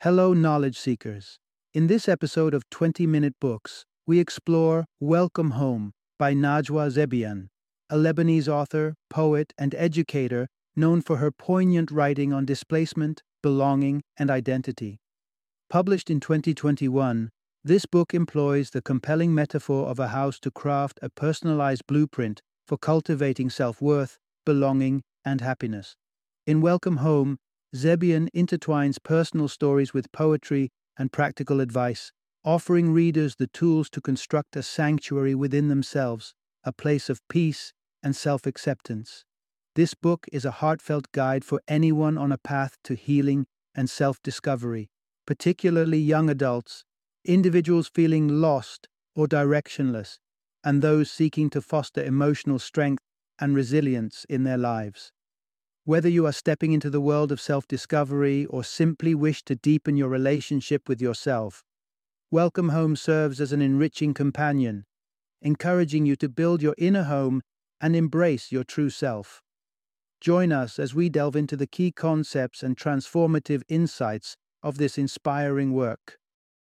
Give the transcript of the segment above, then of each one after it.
Hello, knowledge seekers. In this episode of 20-Minute Books, we explore Welcome Home by Najwa Zebian, a Lebanese author, poet, and educator known for her poignant writing on displacement, belonging, and identity. Published in 2021, this book employs the compelling metaphor of a house to craft a personalized blueprint for cultivating self-worth, belonging, and happiness. In Welcome Home, Zebian intertwines personal stories with poetry and practical advice, offering readers the tools to construct a sanctuary within themselves, a place of peace and self-acceptance. This book is a heartfelt guide for anyone on a path to healing and self-discovery, particularly young adults, individuals feeling lost or directionless, and those seeking to foster emotional strength and resilience in their lives. Whether you are stepping into the world of self-discovery or simply wish to deepen your relationship with yourself, Welcome Home serves as an enriching companion, encouraging you to build your inner home and embrace your true self. Join us as we delve into the key concepts and transformative insights of this inspiring work.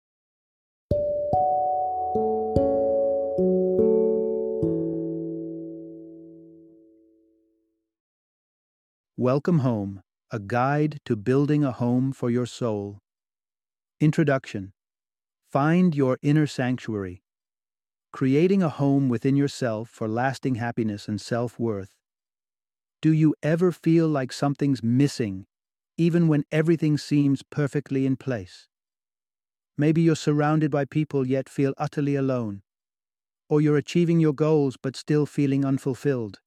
Welcome Home, a guide to building a home for your soul. Introduction. Find your inner sanctuary. Creating a home within yourself for lasting happiness and self-worth. Do you ever feel like something's missing, even when everything seems perfectly in place? Maybe you're surrounded by people yet feel utterly alone. Or you're achieving your goals but still feeling unfulfilled.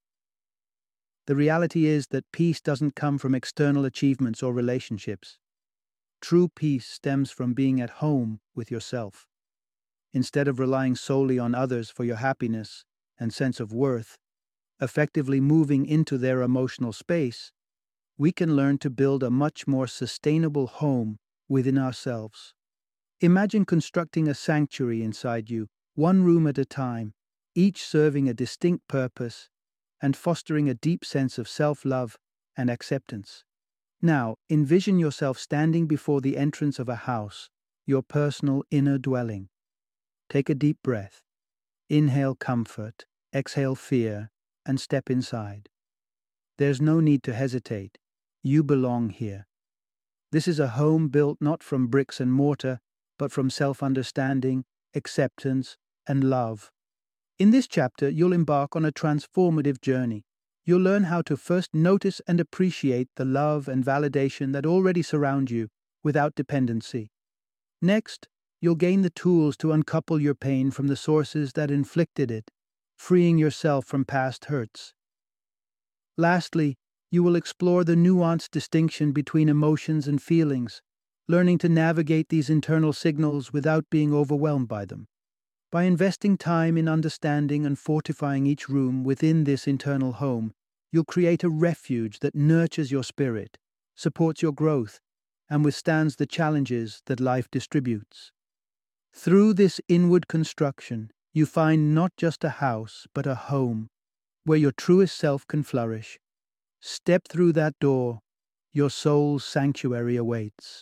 The reality is that peace doesn't come from external achievements or relationships. True peace stems from being at home with yourself. Instead of relying solely on others for your happiness and sense of worth, effectively moving into their emotional space, we can learn to build a much more sustainable home within ourselves. Imagine constructing a sanctuary inside you, one room at a time, each serving a distinct purpose and fostering a deep sense of self-love and acceptance. Now, envision yourself standing before the entrance of a house, your personal inner dwelling. Take a deep breath. Inhale comfort, exhale fear, and step inside. There's no need to hesitate. You belong here. This is a home built not from bricks and mortar, but from self-understanding, acceptance, and love. In this chapter, you'll embark on a transformative journey. You'll learn how to first notice and appreciate the love and validation that already surround you without dependency. Next, you'll gain the tools to uncouple your pain from the sources that inflicted it, freeing yourself from past hurts. Lastly, you will explore the nuanced distinction between emotions and feelings, learning to navigate these internal signals without being overwhelmed by them. By investing time in understanding and fortifying each room within this internal home, you'll create a refuge that nurtures your spirit, supports your growth, and withstands the challenges that life distributes. Through this inward construction, you find not just a house, but a home, where your truest self can flourish. Step through that door, your soul's sanctuary awaits.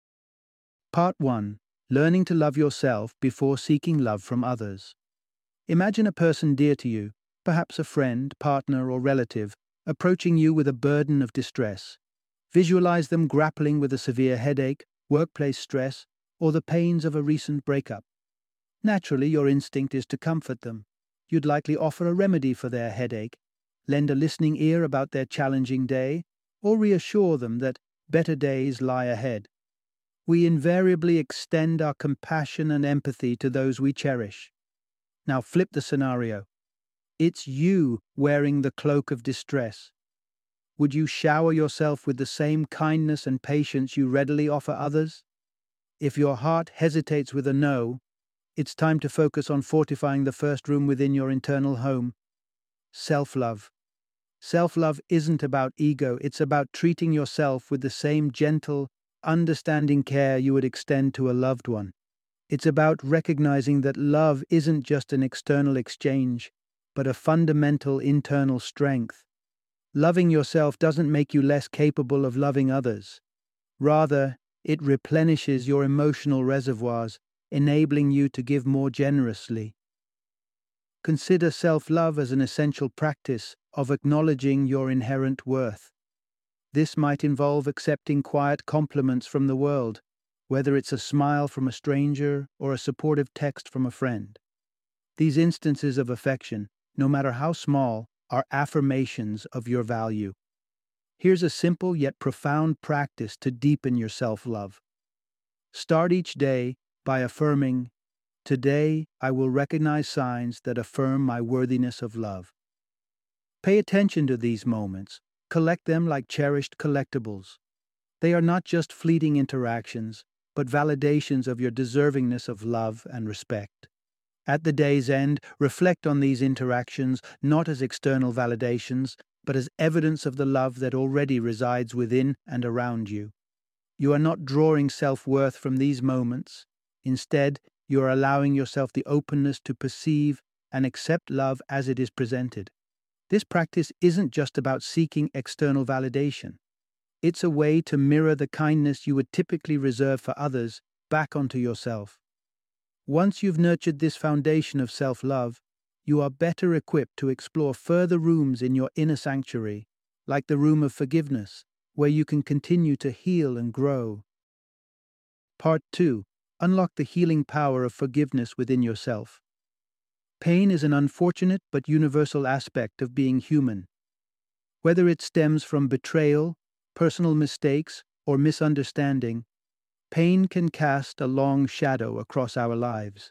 Part 1. Learning to love yourself before seeking love from others. Imagine a person dear to you, perhaps a friend, partner, or relative, approaching you with a burden of distress. Visualize them grappling with a severe headache, workplace stress, or the pains of a recent breakup. Naturally, your instinct is to comfort them. You'd likely offer a remedy for their headache, lend a listening ear about their challenging day, or reassure them that better days lie ahead. We invariably extend our compassion and empathy to those we cherish. Now flip the scenario. It's you wearing the cloak of distress. Would you shower yourself with the same kindness and patience you readily offer others? If your heart hesitates with a no, it's time to focus on fortifying the first room within your internal home. Self-love. Self-love isn't about ego, it's about treating yourself with the same gentle, understanding care you would extend to a loved one. It's about recognizing that love isn't just an external exchange, but a fundamental internal strength. Loving yourself doesn't make you less capable of loving others. Rather, It replenishes your emotional reservoirs, enabling you to give more generously. Consider self-love as an essential practice of acknowledging your inherent worth. This might involve accepting quiet compliments from the world, whether it's a smile from a stranger or a supportive text from a friend. These instances of affection, no matter how small, are affirmations of your value. Here's a simple yet profound practice to deepen your self-love. Start each day by affirming, "Today I will recognize signs that affirm my worthiness of love." Pay attention to these moments. Collect them like cherished collectibles. They are not just fleeting interactions, but validations of your deservingness of love and respect. At the day's end, reflect on these interactions not as external validations, but as evidence of the love that already resides within and around you. You are not drawing self-worth from these moments. Instead, you are allowing yourself the openness to perceive and accept love as it is presented. This practice isn't just about seeking external validation. It's a way to mirror the kindness you would typically reserve for others back onto yourself. Once you've nurtured this foundation of self-love, you are better equipped to explore further rooms in your inner sanctuary, like the room of forgiveness, where you can continue to heal and grow. Part 2. Unlock the healing power of forgiveness within yourself. Pain is an unfortunate but universal aspect of being human. Whether it stems from betrayal, personal mistakes, or misunderstanding, pain can cast a long shadow across our lives.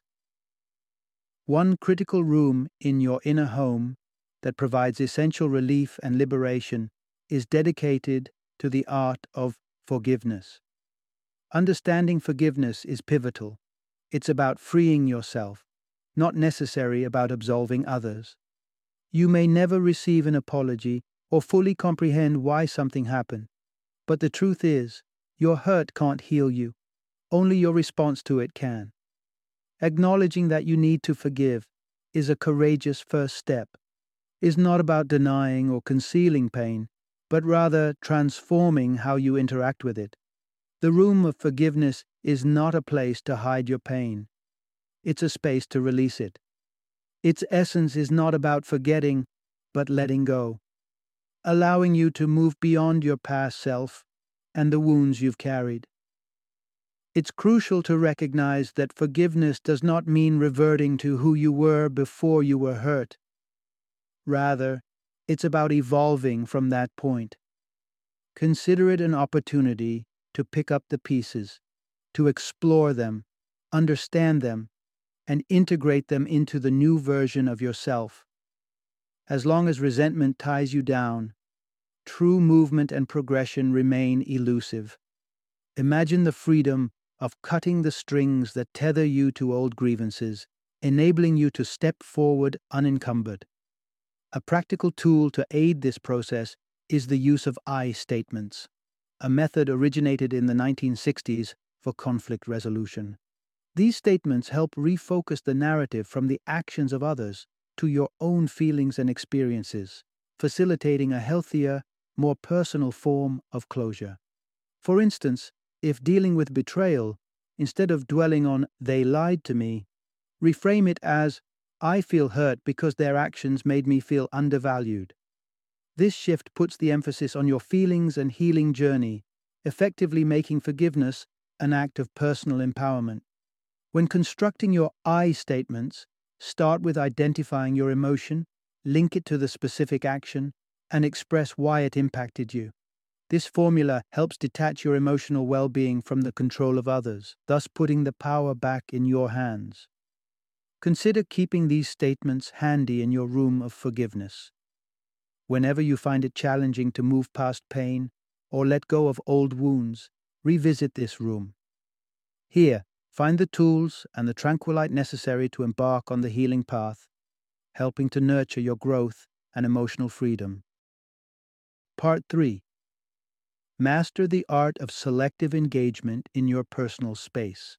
One critical room in your inner home that provides essential relief and liberation is dedicated to the art of forgiveness. Understanding forgiveness is pivotal. It's about freeing yourself, not necessarily about absolving others. You may never receive an apology or fully comprehend why something happened, but the truth is, your hurt can't heal you. Only your response to it can. Acknowledging that you need to forgive is a courageous first step. It's not about denying or concealing pain, but rather transforming how you interact with it. The room of forgiveness is not a place to hide your pain. It's a space to release it. Its essence is not about forgetting, but letting go, allowing you to move beyond your past self and the wounds you've carried. It's crucial to recognize that forgiveness does not mean reverting to who you were before you were hurt. Rather, it's about evolving from that point. Consider it an opportunity to pick up the pieces, to explore them, understand them, and integrate them into the new version of yourself. As long as resentment ties you down, true movement and progression remain elusive. Imagine the freedom of cutting the strings that tether you to old grievances, enabling you to step forward unencumbered. A practical tool to aid this process is the use of I statements, a method originated in the 1960s for conflict resolution. These statements help refocus the narrative from the actions of others to your own feelings and experiences, facilitating a healthier, more personal form of closure. For instance, if dealing with betrayal, instead of dwelling on "they lied to me," reframe it as "I feel hurt because their actions made me feel undervalued." This shift puts the emphasis on your feelings and healing journey, effectively making forgiveness an act of personal empowerment. When constructing your I statements, start with identifying your emotion, link it to the specific action, and express why it impacted you. This formula helps detach your emotional well-being from the control of others, thus putting the power back in your hands. Consider keeping these statements handy in your room of forgiveness. Whenever you find it challenging to move past pain or let go of old wounds, revisit this room. Here, find the tools and the tranquilite necessary to embark on the healing path, helping to nurture your growth and emotional freedom. Part 3. Master the art of selective engagement in your personal space.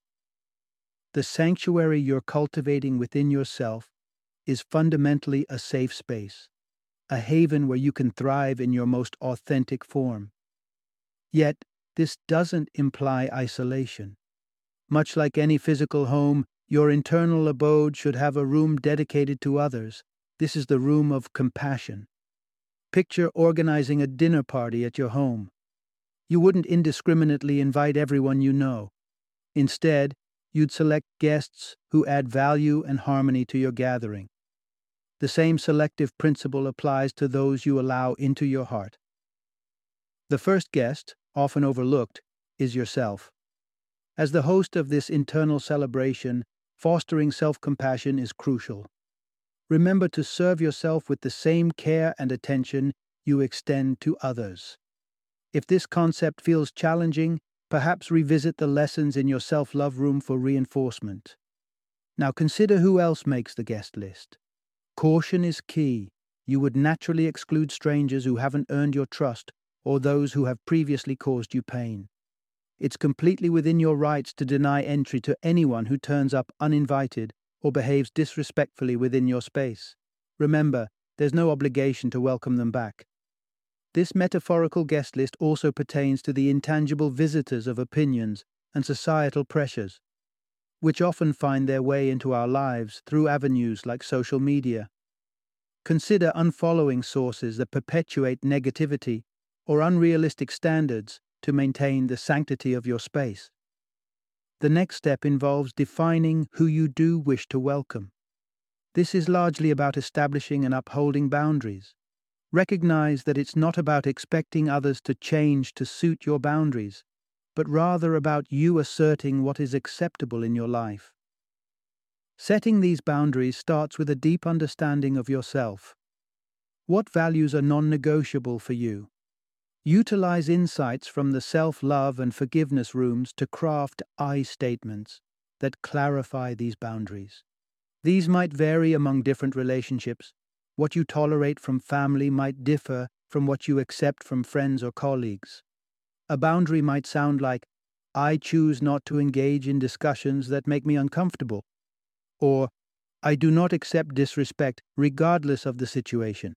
The sanctuary you're cultivating within yourself is fundamentally a safe space, a haven where you can thrive in your most authentic form. Yet, this doesn't imply isolation. Much like any physical home, your internal abode should have a room dedicated to others. This is the room of compassion. Picture organizing a dinner party at your home. You wouldn't indiscriminately invite everyone you know. Instead, you'd select guests who add value and harmony to your gathering. The same selective principle applies to those you allow into your heart. The first guest, often overlooked, is yourself. As the host of this internal celebration, fostering self-compassion is crucial. Remember to serve yourself with the same care and attention you extend to others. If this concept feels challenging, perhaps revisit the lessons in your self-love room for reinforcement. Now consider who else makes the guest list. Caution is key. You would naturally exclude strangers who haven't earned your trust or those who have previously caused you pain. It's completely within your rights to deny entry to anyone who turns up uninvited or behaves disrespectfully within your space. Remember, there's no obligation to welcome them back. This metaphorical guest list also pertains to the intangible visitors of opinions and societal pressures, which often find their way into our lives through avenues like social media. Consider unfollowing sources that perpetuate negativity or unrealistic standards to maintain the sanctity of your space. The next step involves defining who you do wish to welcome. This is largely about establishing and upholding boundaries. Recognize that it's not about expecting others to change to suit your boundaries, but rather about you asserting what is acceptable in your life. Setting these boundaries starts with a deep understanding of yourself. What values are non-negotiable for you? Utilize insights from the self-love and forgiveness rooms to craft I statements that clarify these boundaries. These might vary among different relationships. What you tolerate from family might differ from what you accept from friends or colleagues. A boundary might sound like, I choose not to engage in discussions that make me uncomfortable, or I do not accept disrespect regardless of the situation.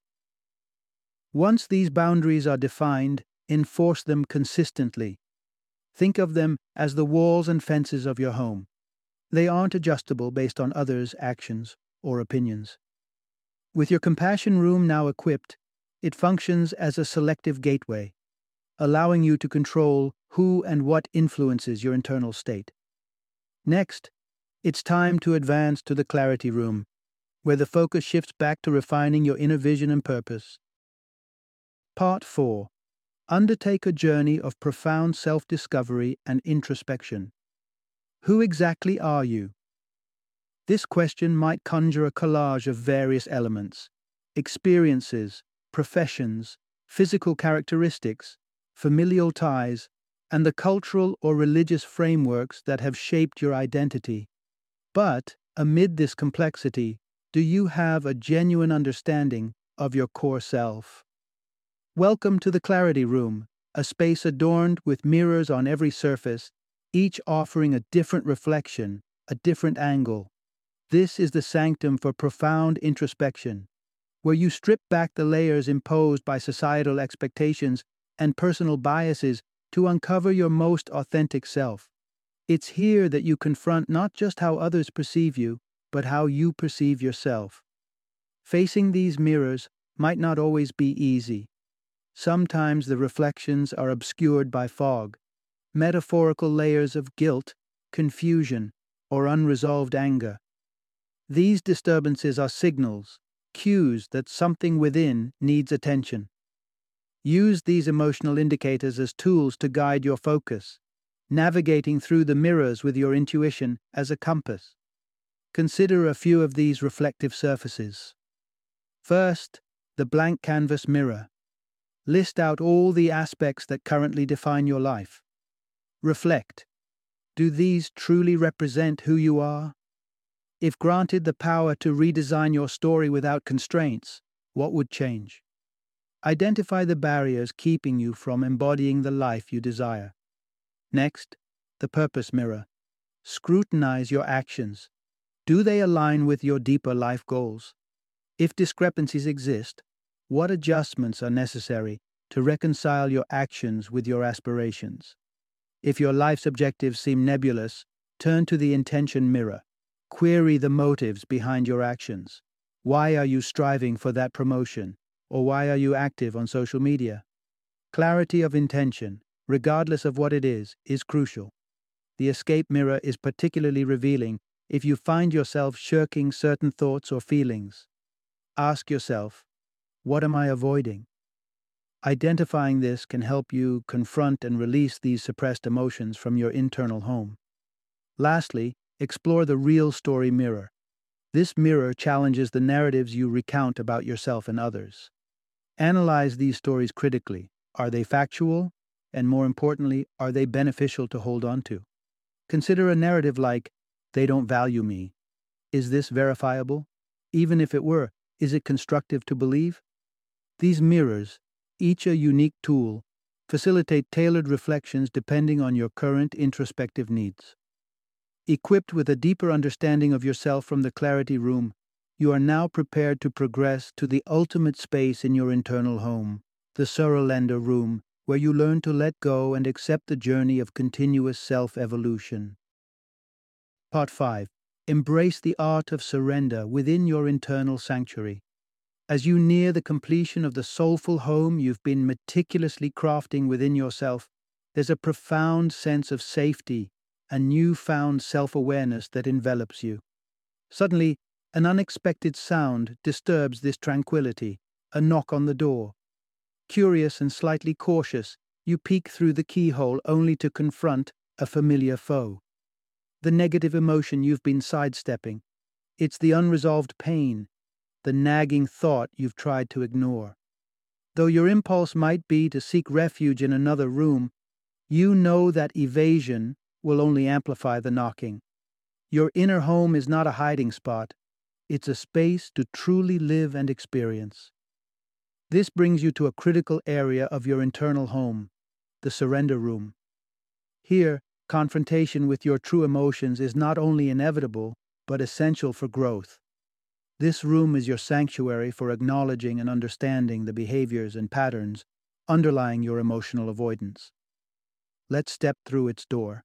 Once these boundaries are defined, enforce them consistently. Think of them as the walls and fences of your home. They aren't adjustable based on others' actions or opinions. With your compassion room now equipped, it functions as a selective gateway, allowing you to control who and what influences your internal state. Next, it's time to advance to the clarity room, where the focus shifts back to refining your inner vision and purpose. Part 4. Undertake a journey of profound self-discovery and introspection. Who exactly are you? This question might conjure a collage of various elements: experiences, professions, physical characteristics, familial ties, and the cultural or religious frameworks that have shaped your identity. But, amid this complexity, do you have a genuine understanding of your core self? Welcome to the Clarity Room, a space adorned with mirrors on every surface, each offering a different reflection, a different angle. This is the sanctum for profound introspection, where you strip back the layers imposed by societal expectations and personal biases to uncover your most authentic self. It's here that you confront not just how others perceive you, but how you perceive yourself. Facing these mirrors might not always be easy. Sometimes the reflections are obscured by fog, metaphorical layers of guilt, confusion, or unresolved anger. These disturbances are signals, cues that something within needs attention. Use these emotional indicators as tools to guide your focus, navigating through the mirrors with your intuition as a compass. Consider a few of these reflective surfaces. First, the blank canvas mirror. List out all the aspects that currently define your life. Reflect. Do these truly represent who you are? If granted the power to redesign your story without constraints, what would change? Identify the barriers keeping you from embodying the life you desire. Next, the purpose mirror. Scrutinize your actions. Do they align with your deeper life goals? If discrepancies exist, what adjustments are necessary to reconcile your actions with your aspirations? If your life's objectives seem nebulous, turn to the intention mirror. Query the motives behind your actions. Why are you striving for that promotion? Or why are you active on social media? Clarity of intention, regardless of what it is crucial. The escape mirror is particularly revealing if you find yourself shirking certain thoughts or feelings. Ask yourself, what am I avoiding? Identifying this can help you confront and release these suppressed emotions from your internal home. Lastly, explore the real story mirror. This mirror challenges the narratives you recount about yourself and others. Analyze these stories critically. Are they factual? And more importantly, are they beneficial to hold on to? Consider a narrative like, they don't value me. Is this verifiable? Even if it were, is it constructive to believe? These mirrors, each a unique tool, facilitate tailored reflections depending on your current introspective needs. Equipped with a deeper understanding of yourself from the clarity room, you are now prepared to progress to the ultimate space in your internal home, the Surrender room, where you learn to let go and accept the journey of continuous self-evolution. Part 5. Embrace the art of surrender within your internal sanctuary. As you near the completion of the soulful home you've been meticulously crafting within yourself, there's a profound sense of safety and newfound self-awareness that envelops you. Suddenly, an unexpected sound disturbs this tranquility, a knock on the door. Curious and slightly cautious, you peek through the keyhole only to confront a familiar foe. The negative emotion you've been sidestepping. It's the unresolved pain, the nagging thought you've tried to ignore. Though your impulse might be to seek refuge in another room, you know that evasion will only amplify the knocking. Your inner home is not a hiding spot. It's a space to truly live and experience. This brings you to a critical area of your internal home, the surrender room. Here, confrontation with your true emotions is not only inevitable, but essential for growth. This room is your sanctuary for acknowledging and understanding the behaviors and patterns underlying your emotional avoidance. Let's step through its door.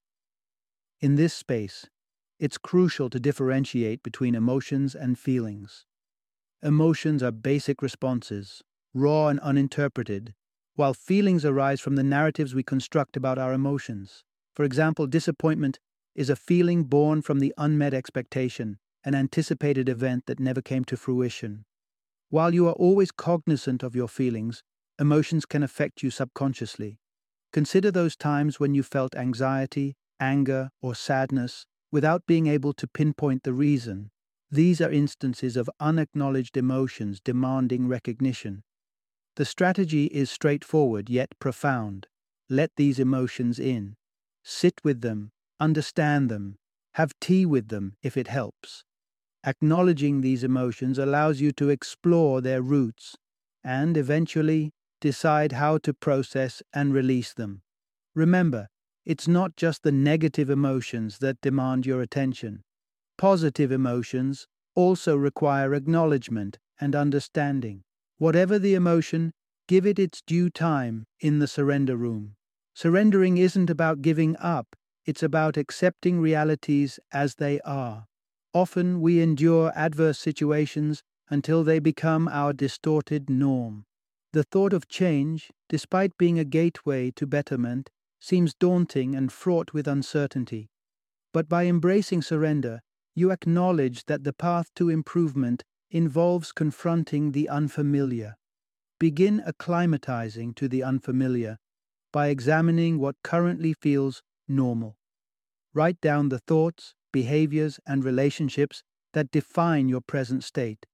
In this space, it's crucial to differentiate between emotions and feelings. Emotions are basic responses, raw and uninterpreted, while feelings arise from the narratives we construct about our emotions. For example, disappointment is a feeling born from the unmet expectation, an anticipated event that never came to fruition. While you are always cognizant of your feelings, emotions can affect you subconsciously. Consider those times when you felt anxiety, anger, or sadness without being able to pinpoint the reason. These are instances of unacknowledged emotions demanding recognition. The strategy is straightforward yet profound. Let these emotions in. Sit with them, understand them, have tea with them if it helps. Acknowledging these emotions allows you to explore their roots and, eventually, decide how to process and release them. Remember, it's not just the negative emotions that demand your attention. Positive emotions also require acknowledgement and understanding. Whatever the emotion, give it its due time in the surrender room. Surrendering isn't about giving up, it's about accepting realities as they are. Often we endure adverse situations until they become our distorted norm. The thought of change, despite being a gateway to betterment, seems daunting and fraught with uncertainty. But by embracing surrender, you acknowledge that the path to improvement involves confronting the unfamiliar. Begin acclimatizing to the unfamiliar by examining what currently feels normal. Write down the thoughts, behaviors, and relationships that define your present state.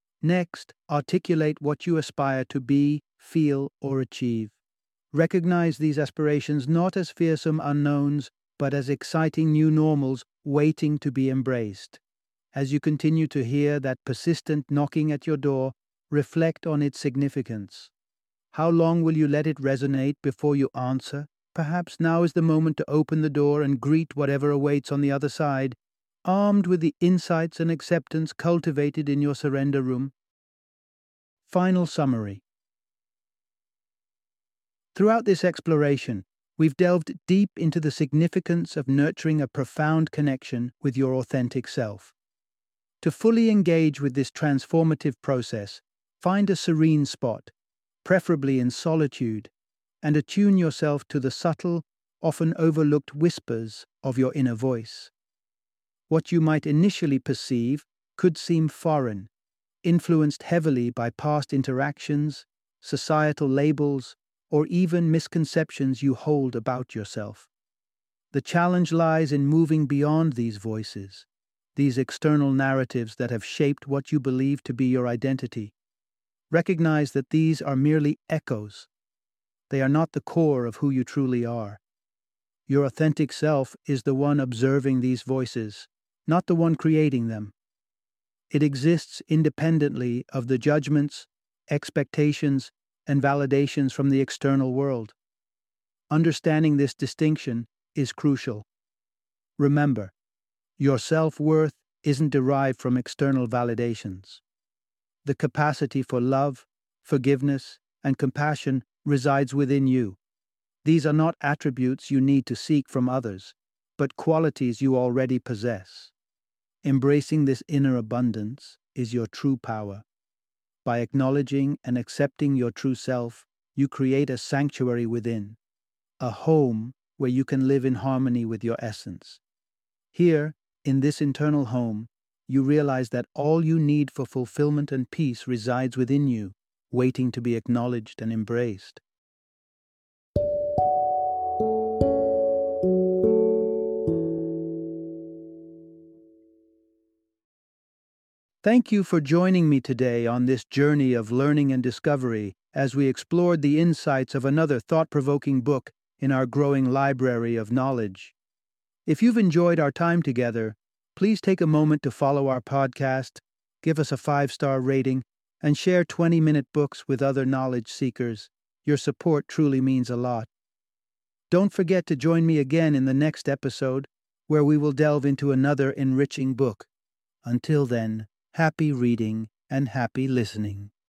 Next, articulate what you aspire to be, feel, or achieve. Recognize these aspirations not as fearsome unknowns, but as exciting new normals waiting to be embraced. As you continue to hear that persistent knocking at your door, reflect on its significance. How long will you let it resonate before you answer? Perhaps now is the moment to open the door and greet whatever awaits on the other side, armed with the insights and acceptance cultivated in your surrender room. Final summary. Throughout this exploration, we've delved deep into the significance of nurturing a profound connection with your authentic self. To fully engage with this transformative process, find a serene spot, preferably in solitude, and attune yourself to the subtle, often overlooked whispers of your inner voice. What you might initially perceive could seem foreign, influenced heavily by past interactions, societal labels, or even misconceptions you hold about yourself. The challenge lies in moving beyond these voices, these external narratives that have shaped what you believe to be your identity. Recognize that these are merely echoes. They are not the core of who you truly are. Your authentic self is the one observing these voices, not the one creating them. It exists independently of the judgments, expectations, and validations from the external world. Understanding this distinction is crucial. Remember, your self-worth isn't derived from external validations. The capacity for love, forgiveness, and compassion resides within you. These are not attributes you need to seek from others, but qualities you already possess. Embracing this inner abundance is your true power. By acknowledging and accepting your true self, you create a sanctuary within, a home where you can live in harmony with your essence. Here, in this internal home, you realize that all you need for fulfillment and peace resides within you, waiting to be acknowledged and embraced. Thank you for joining me today on this journey of learning and discovery as we explored the insights of another thought-provoking book in our growing library of knowledge. If you've enjoyed our time together, please take a moment to follow our podcast, give us a 5-star rating, and share 20-minute books with other knowledge seekers. Your support truly means a lot. Don't forget to join me again in the next episode, where we will delve into another enriching book. Until then, happy reading and happy listening.